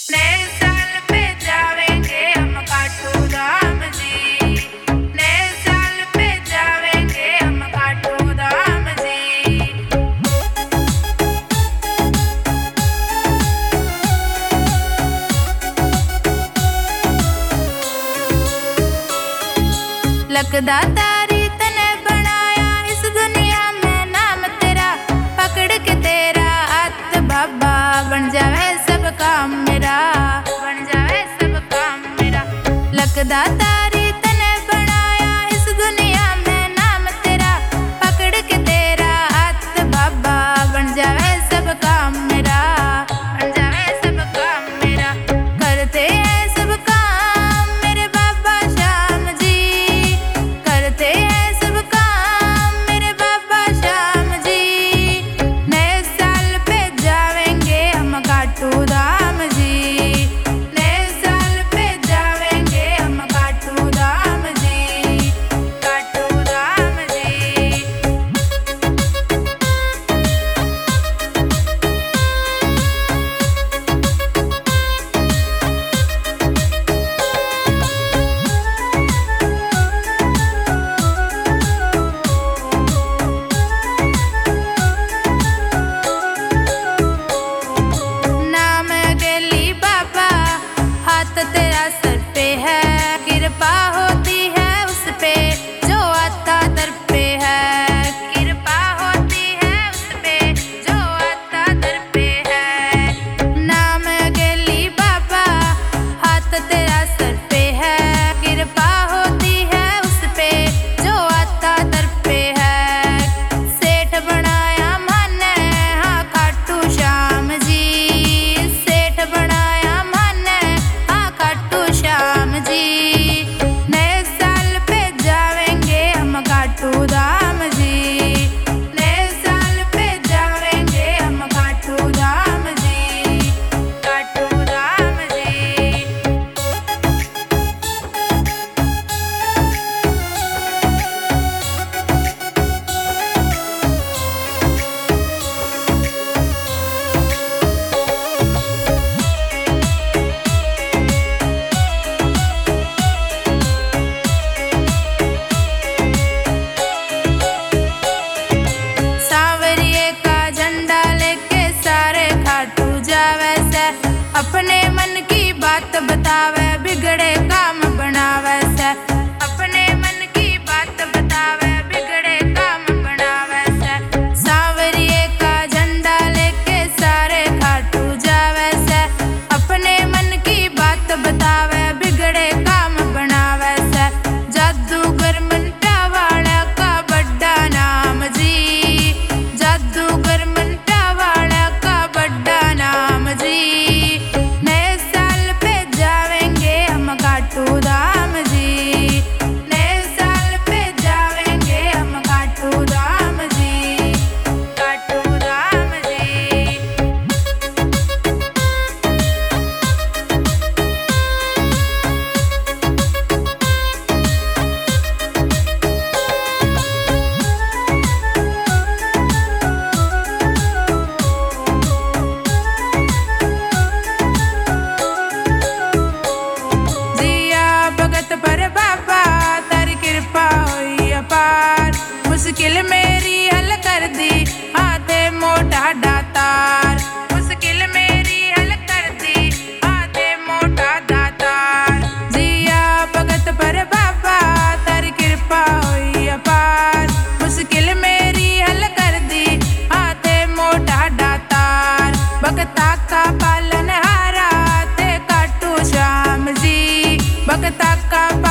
नए साल पे जावेंगे हम खाटू धाम जी। नए साल पे जावेंगे हम खाटू धाम जी। लकदा तारी तने बनाया इस दुनिया में नाम तेरा, पकड़ के तेरा हाथ बाबा बन जावे सब काम मेरा, बन जावे सब काम मेरा। लकदा तारी तने बनाया इस दुनिया में नाम तेरा, पकड़ के तेरा हाथ बाबा बन जावे सब काम मेरा, बन जावे सब काम मेरा। करते हैं सब काम मेरे बाबा श्याम जी, करते हैं सब काम मेरे बाबा श्याम जी। नए साल पे जावेंगे हम खाटू धाम जी। नए साल पे जावेंगे हम खाटू धाम जी, खाटू धाम जी। नाम गेली बाबा हाथ तेरा सर पे है, कृपा होती है उस पे जो आता दर पे है, कृपा होती है उस पे जो आता दर पे है। नाम गेली बाबा हाथ तेरा सर पे है, कृपा होती है उस पे जो आता दर पे है। सेठ बनाया माने हाँ खाटू श्याम जी, सेठ बनाया माने हाँ खाटू श्याम जी। नए साल पे जावेंगे हम खाटू धाम जी। नए साल पे जावेंगे हम खाटू धाम जी, खाटू धाम जी। सांवरिये का झंडा लेके सारे खाटू जावे से, अपने मन की बात बतावे बिगड़े काम बनावे से, अपने मन की बात बतावे बिगड़े काम बनावे से। सांवरिये का झंडा लेके सारे खाटू जावे से, अपने मन की बात बतावे बिगड़े काम बनावे से। जादूगर मंटा वाला का बड़ा नाम जी, जादूगर मंटा वाला का बड़ा नाम जी। नए साल पे जावेंगे हम खाटू धाम जी। नए साल पे जावेंगे हम खाटू धाम जी, खाटू धाम जी। जिया भगत पर बाबा तारी कृपा हुई अपार, मुश्किल मेरी हल कर दी हाथे मोटा दातार, मुश्किल मेरी हल कर दी हाथे मोटा दातार। जिया भगत पर बाबा तारी कृपा हुई अपार, मुश्किल मेरी हल कर दी हाथे मोटा दातार। भगता का पालन हारा ते खाटू श्याम जी, भगता का